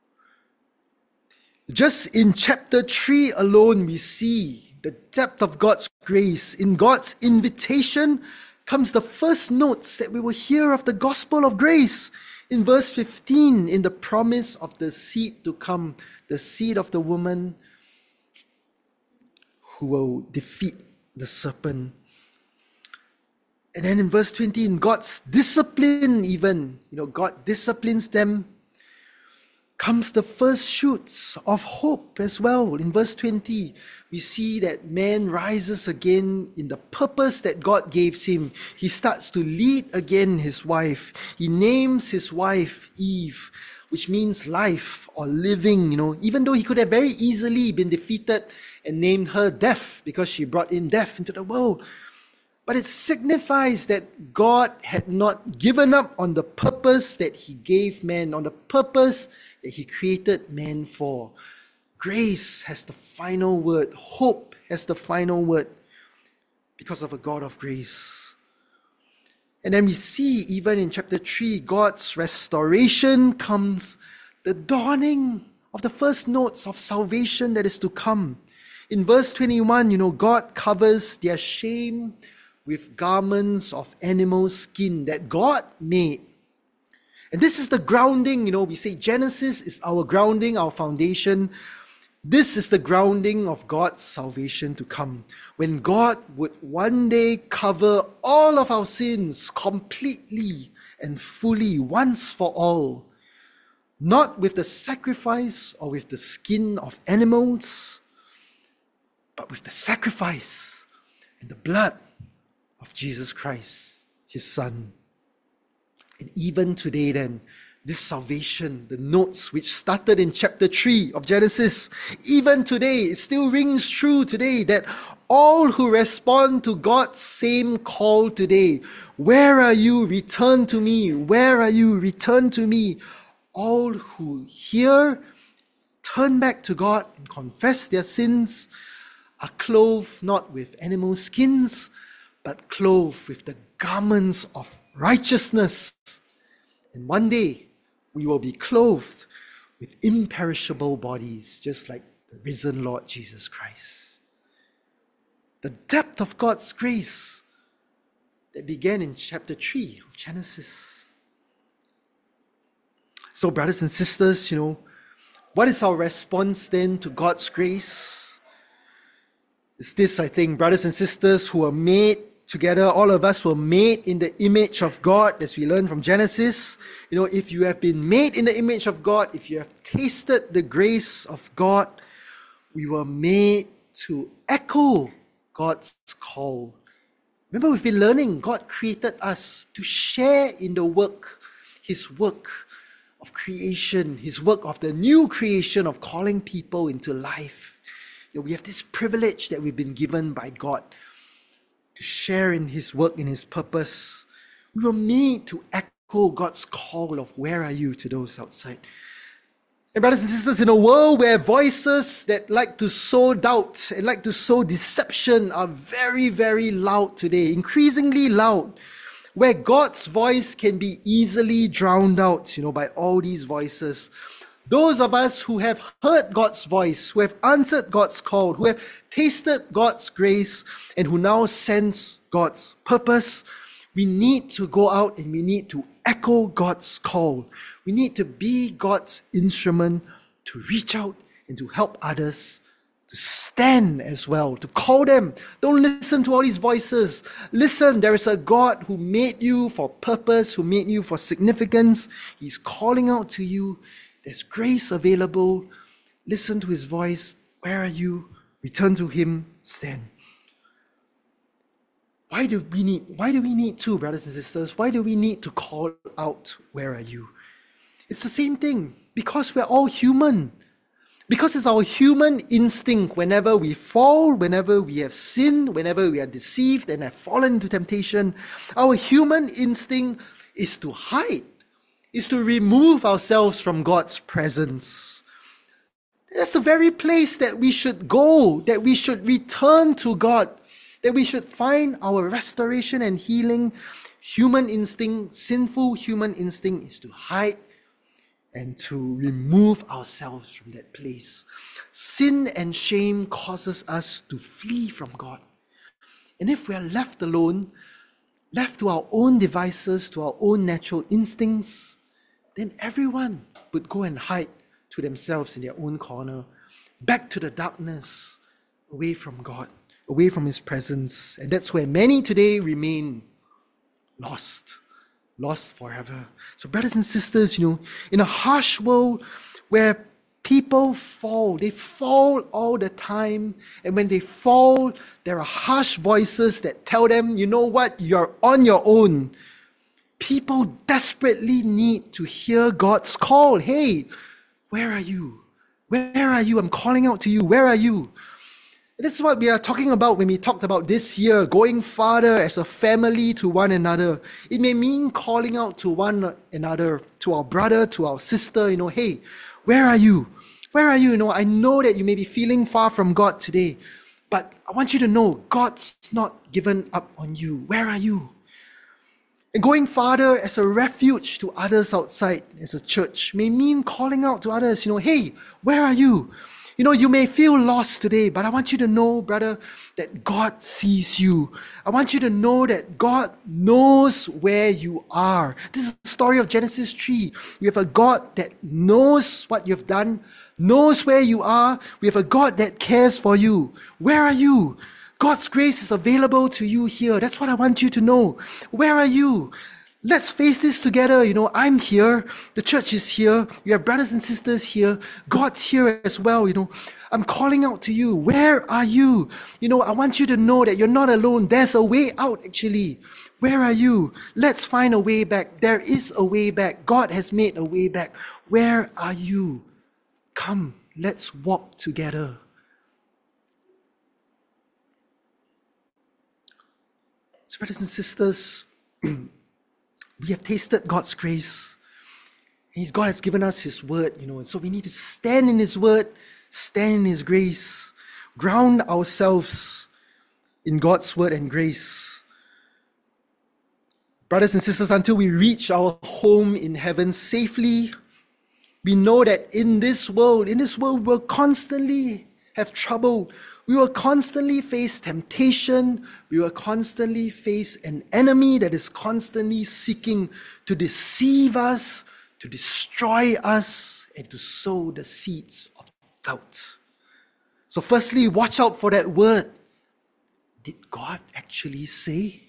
Just in chapter 3 alone, we see the depth of God's grace. In God's invitation comes the first notes that we will hear of the gospel of grace. In verse 15, in the promise of the seed to come, the seed of the woman who will defeat the serpent. And then in verse 20, in God's discipline even, God disciplines them, comes the first shoots of hope as well. In verse 20, we see that man rises again in the purpose that God gave him. He starts to lead again his wife. He names his wife Eve, which means life or living, even though he could have very easily been defeated and named her death because she brought in death into the world. But it signifies that God had not given up on the purpose that he gave man, on the purpose that he created man for. Grace has the final word. Hope has the final word because of a God of grace. And then we see even in chapter 3, God's restoration comes, the dawning of the first notes of salvation that is to come. In verse 21, God covers their shame with garments of animal skin that God made. And this is the grounding, we say Genesis is our grounding, our foundation. This is the grounding of God's salvation to come, when God would one day cover all of our sins completely and fully, once for all, not with the sacrifice or with the skin of animals, but with the sacrifice and the blood of Jesus Christ, his Son. And even today then, this salvation, the notes which started in chapter 3 of Genesis, even today, it still rings true today that all who respond to God's same call today, where are you? Return to me. Where are you? Return to me. All who hear, turn back to God and confess their sins, are clothed not with animal skins, but clothed with the garments of righteousness. And one day, we will be clothed with imperishable bodies, just like the risen Lord Jesus Christ. The depth of God's grace that began in chapter 3 of Genesis. So, brothers and sisters, what is our response then to God's grace? It's this, I think, brothers and sisters who are made together, all of us were made in the image of God, as we learned from Genesis. If you have been made in the image of God, if you have tasted the grace of God, we were made to echo God's call. Remember, we've been learning, God created us to share in the work, his work of creation, his work of the new creation of calling people into life. We have this privilege that we've been given by God to share in his work, in his purpose. We were made to echo God's call of where are you to those outside. And brothers and sisters, in a world where voices that like to sow doubt and like to sow deception are very, very loud today, increasingly loud, where God's voice can be easily drowned out, by all these voices. Those of us who have heard God's voice, who have answered God's call, who have tasted God's grace, and who now sense God's purpose, we need to go out and we need to echo God's call. We need to be God's instrument to reach out and to help others to stand as well, to call them. Don't listen to all these voices. Listen, there is a God who made you for purpose, who made you for significance. He's calling out to you. There's grace available. Listen to his voice. Where are you? Return to him. Stand. Why do we need to, brothers and sisters? Why do we need to call out, where are you? It's the same thing. Because we're all human. Because it's our human instinct whenever we fall, whenever we have sinned, whenever we are deceived and have fallen into temptation, our human instinct is to hide, is to remove ourselves from God's presence. That's the very place that we should go, that we should return to God, that we should find our restoration and healing. Human instinct, sinful human instinct, is to hide and to remove ourselves from that place. Sin and shame causes us to flee from God. And if we are left alone, left to our own devices, to our own natural instincts, then everyone would go and hide to themselves in their own corner, back to the darkness, away from God, away from his presence. And that's where many today remain lost forever. So brothers and sisters, in a harsh world where people fall, they fall all the time. And when they fall, there are harsh voices that tell them, you know what, you're on your own. People desperately need to hear God's call. Hey, where are you? Where are you? I'm calling out to you. Where are you? This is what we are talking about when we talked about this year, going farther as a family to one another. It may mean calling out to one another, to our brother, to our sister, hey, where are you? Where are you? I know that you may be feeling far from God today, but I want you to know God's not given up on you. Where are you? And going farther as a refuge to others outside as a church may mean calling out to others, hey, where are you? You know, you may feel lost today, but I want you to know, brother, that God sees you. I want you to know that God knows where you are. This is the story of Genesis 3. We have a God that knows what you've done, knows where you are. We have a God that cares for you. Where are you? God's grace is available to you here. That's what I want you to know. Where are you? Let's face this together. You know, I'm here. The church is here. We have brothers and sisters here. God's here as well. You know, I'm calling out to you. Where are you? You know, I want you to know that you're not alone. There's a way out, actually. Where are you? Let's find a way back. There is a way back. God has made a way back. Where are you? Come, let's walk together. So, brothers and sisters, we have tasted God's grace. God has given us His word, and so we need to stand in His word, stand in His grace, ground ourselves in God's word and grace. Brothers and sisters, until we reach our home in heaven safely, we know that in this world, we'll constantly have trouble. We will constantly face temptation. We will constantly face an enemy that is constantly seeking to deceive us, to destroy us, and to sow the seeds of doubt. So firstly, watch out for that word. Did God actually say?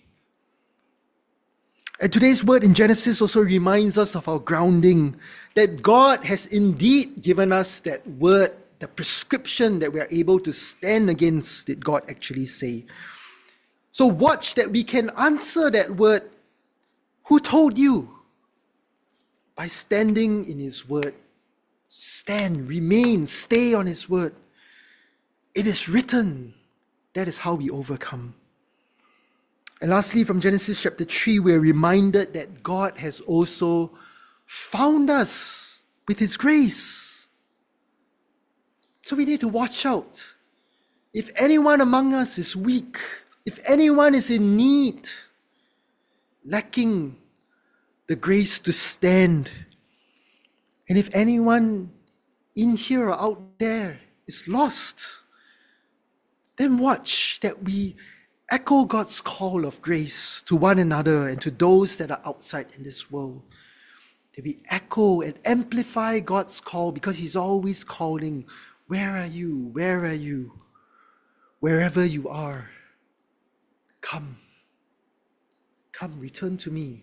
And today's word in Genesis also reminds us of our grounding, that God has indeed given us that word, the prescription that we are able to stand against. Did God actually say? So watch that we can answer that word. Who told you? By standing in His word. Stand, remain, stay on His word. It is written. That is how we overcome. And lastly, from Genesis chapter 3, we're reminded that God has also found us with His grace. So we need to watch out. If anyone among us is weak, if anyone is in need, lacking the grace to stand, and if anyone in here or out there is lost, then watch that we echo God's call of grace to one another and to those that are outside in this world. That we echo and amplify God's call, because He's always calling. Where are you? Where are you? Wherever you are, come. Come, return to me.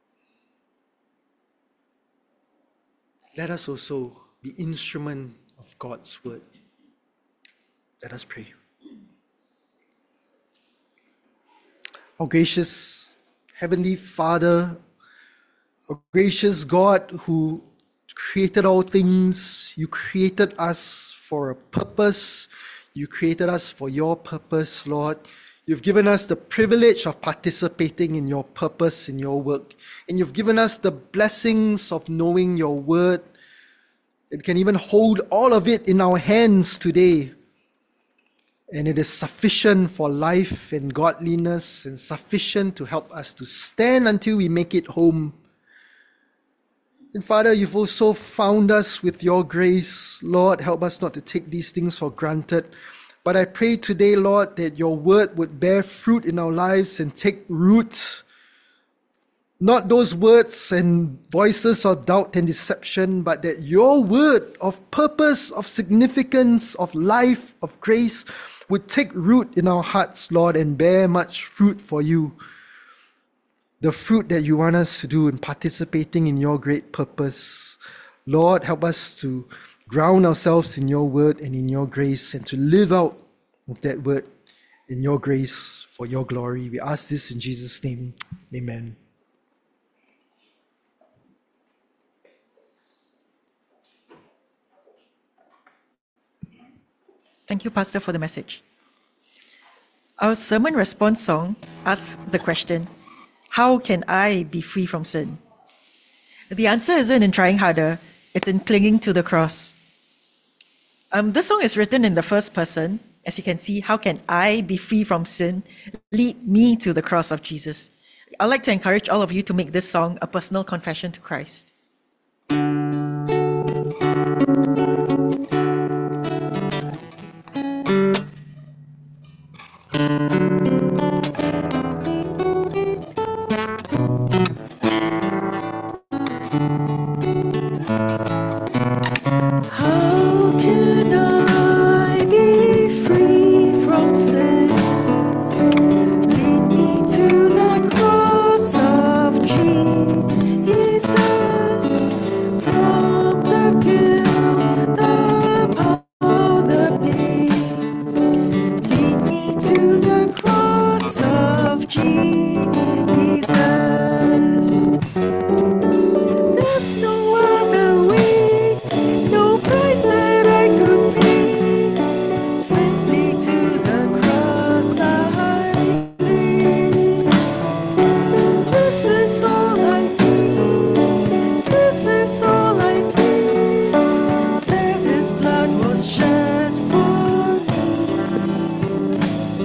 Let us also be instrument of God's word. Let us pray. Our gracious Heavenly Father, our gracious God who created all things, you created us for a purpose. You created us for your purpose, Lord. You've given us the privilege of participating in your purpose, in your work. And you've given us the blessings of knowing your word. We can even hold all of it in our hands today. And it is sufficient for life and godliness, and sufficient to help us to stand until we make it home. And Father, you've also found us with your grace. Lord, help us not to take these things for granted. But I pray today, Lord, that your word would bear fruit in our lives and take root. Not those words and voices of doubt and deception, but that your word of purpose, of significance, of life, of grace would take root in our hearts, Lord, and bear much fruit for you. The fruit that you want us to do in participating in your great purpose. Lord, help us to ground ourselves in your word and in your grace, and to live out of that word in your grace for your glory. We ask this in Jesus' name. Amen. Thank you, Pastor, for the message. Our sermon response song asks the question, how can I be free from sin? The answer isn't in trying harder, it's in clinging to the cross. This song is written in the first person. As you can see, how can I be free from sin? Lead me to the cross of Jesus. I'd like to encourage all of you to make this song a personal confession to Christ. How can I be free from sin? Lead me to the cross of Jesus. From the guilt, the power, the pain. Lead me to the cross of Jesus. There's no other way, no price that I could pay. Simply to the cross I lead. This is all I need. This is all I need. That His blood was shed for me.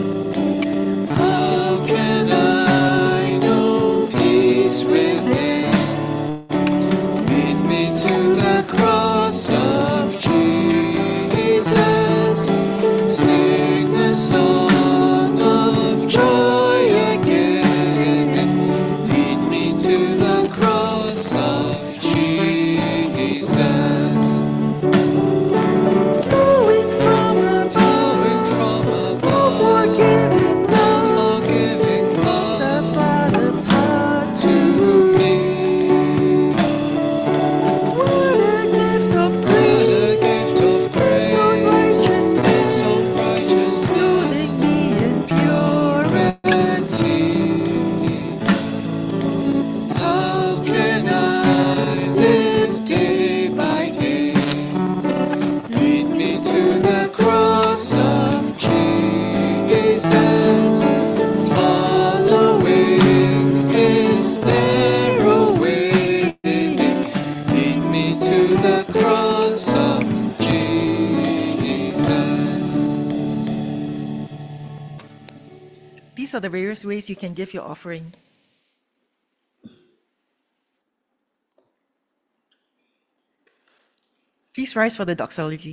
How can I know peace within? Lead me to the cross of Jesus. Sing the song of joy again. Lead me to the cross of Jesus. Flowing from above, Flowing from above, forgiving love, forgiving the love Father's heart to to me. What a gift of What a grace, gift of His own grace, His own righteousness, righteousness, clothing me in purity. How can I live day by day? Lead me to the cross of Jesus, following His narrow way. Lead me to the cross of Jesus. These are the various ways you can give your offering. Please rise for the doxology.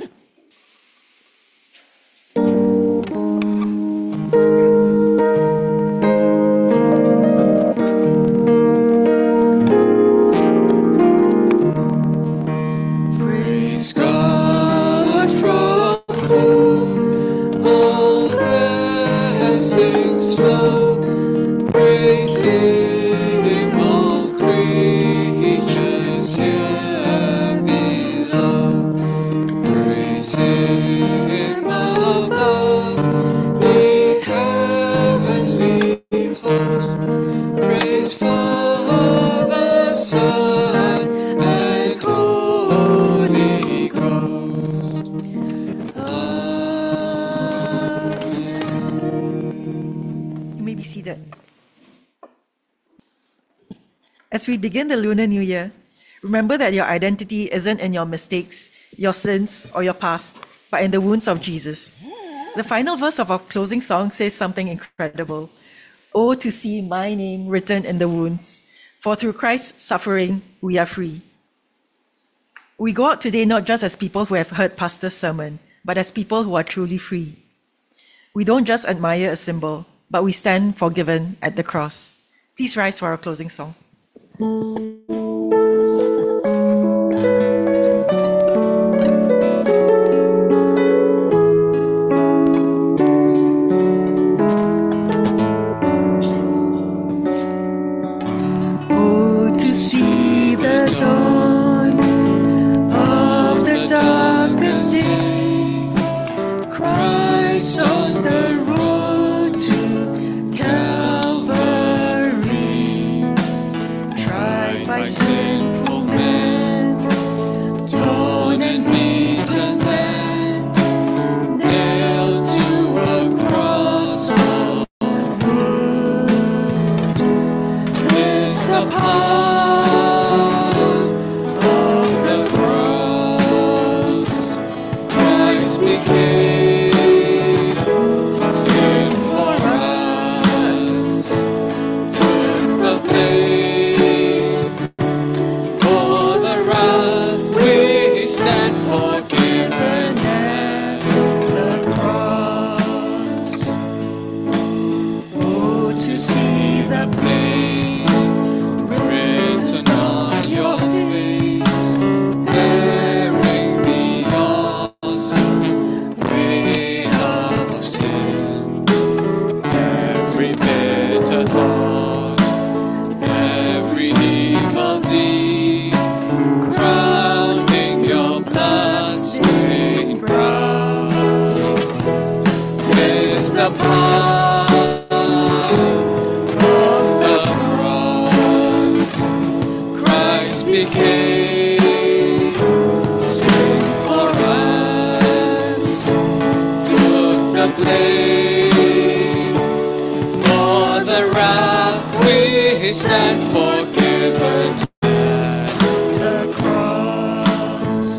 Praise Praise God from whom all blessings flow. Praise Him, all creatures here below. Praise Him above, the heavenly host. Praise Father, Son, and Holy Ghost. You may be seated. As we begin the Lunar New Year, remember that your identity isn't in your mistakes, your sins, or your past, but in the wounds of Jesus. The final verse of our closing song says something incredible. Oh, to see my name written in the wounds, for through Christ's suffering we are free. We go out today not just as people who have heard Pastor's sermon, but as people who are truly free. We don't just admire a symbol, but we stand forgiven at the cross. Please rise for our closing song. Oh, to see the dawn of the darkest day, Christ on the road to Calvary, tried by sin the power of the cross. Christ became sin for us, took the blame for the wrath we stand forgiven at the cross.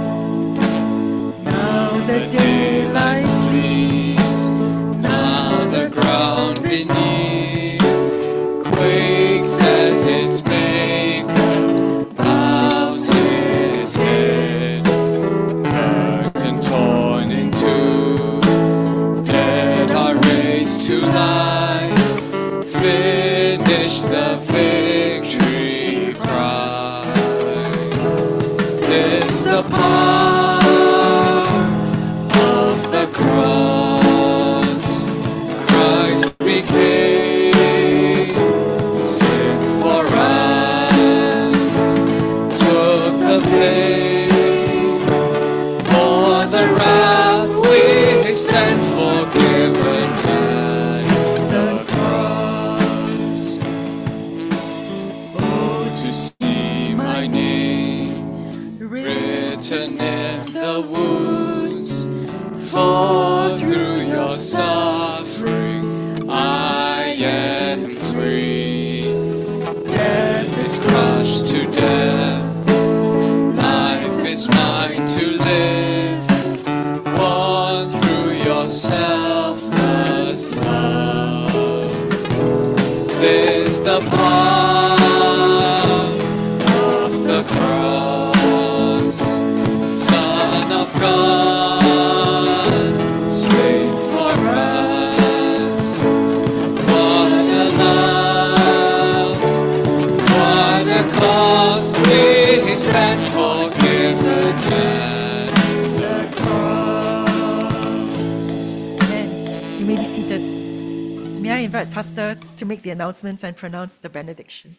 Now the daylight flees, now the ground beneath quakes as its maker bows his head. Curtain torn in two, dead are raised to life, finish the victory cry. This the power of the cross. Christ became sin for us, took the blame for the wrath we stand forgiven at the cross. Oh, to see my name written in the wounds, for through your suffering I am free. Death is crushed to death, life is mine to live, won through your selfless love. This the power of the cross, Son of God, slain for us. What a love, what a cost, we stand forgiven at the cross. Amen. You may be seated. May I invite Pastor to make the announcements and pronounce the benediction?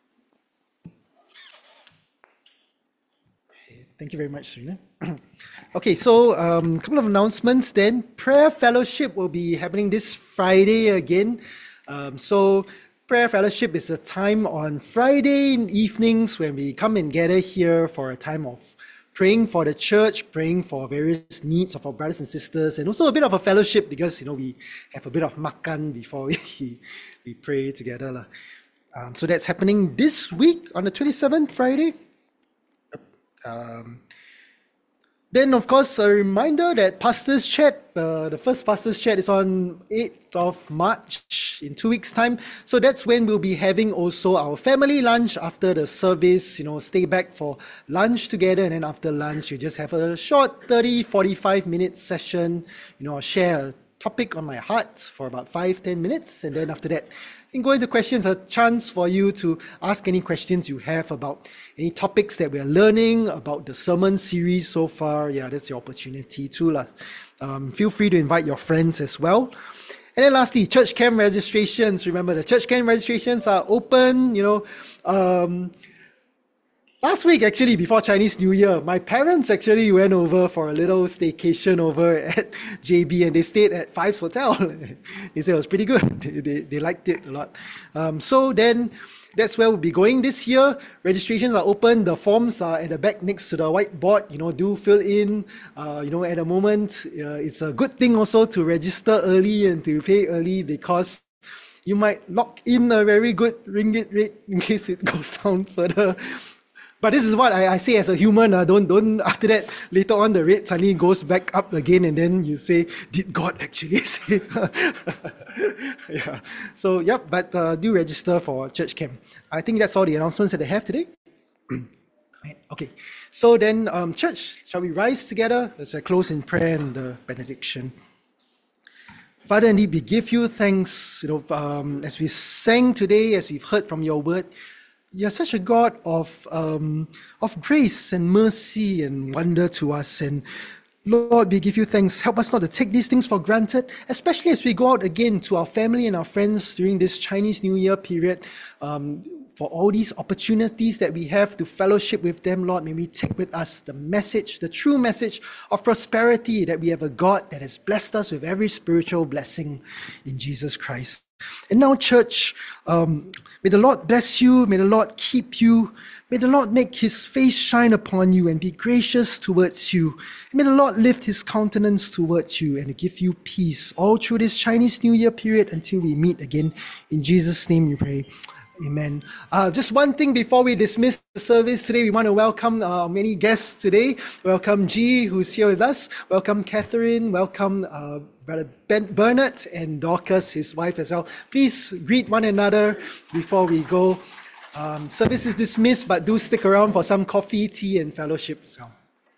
Thank you very much, Serena. Okay, so a couple of announcements then. Prayer Fellowship will be happening this Friday again. So Prayer Fellowship is a time on Friday evenings when we come and gather here for a time of praying for the church, praying for various needs of our brothers and sisters, and also a bit of a fellowship because, we have a bit of makan before we pray together lah. So that's happening this week on the 27th, Friday. Then, of course, a reminder that Pastor's Chat, the first Pastor's Chat is on 8th of March in 2 weeks' time. So that's when we'll be having also our family lunch after the service, stay back for lunch together. And then after lunch, you just have a short 30, 45-minute session. I'll share a topic on my heart for about 5-10 minutes. And then after that, and go into questions, a chance for you to ask any questions you have about any topics that we're learning, about the sermon series so far. Yeah, that's your opportunity too. Feel free to invite your friends as well. And then lastly, church camp registrations. Remember, the church camp registrations are open, last week, actually, before Chinese New Year, my parents actually went over for a little staycation over at JB and they stayed at Fives Hotel. They said it was pretty good. They liked it a lot. So then that's where we'll be going this year. Registrations are open. The forms are at the back next to the whiteboard. Do fill in. At the moment, it's a good thing also to register early and to pay early because you might lock in a very good ringgit rate in case it goes down further. But this is what I say as a human. Don't after that, later on the rate suddenly goes back up again and then you say, did God actually say? Yeah. So, yep, but do register for church camp. I think that's all the announcements that I have today. Okay. So then, church, shall we rise together as I close in prayer and the benediction? Father, indeed, we give you thanks, as we sang today, as we've heard from your word. You're such a God of grace and mercy and wonder to us. And Lord, we give you thanks. Help us not to take these things for granted, especially as we go out again to our family and our friends during this Chinese New Year period. for all these opportunities that we have to fellowship with them, Lord. May we take with us the message, the true message of prosperity, that we have a God that has blessed us with every spiritual blessing in Jesus Christ. And now, church, may the Lord bless you. May the Lord keep you. May the Lord make his face shine upon you and be gracious towards you. May the Lord lift his countenance towards you and give you peace all through this Chinese New Year period until we meet again. In Jesus' name we pray. Amen. Just one thing before we dismiss the service today, we want to welcome many guests today. Welcome G, who's here with us. Welcome Catherine. Welcome Brother Bernard and Dorcas, his wife as well. Please greet one another before we go. Service is dismissed, but do stick around for some coffee, tea, and fellowship as well.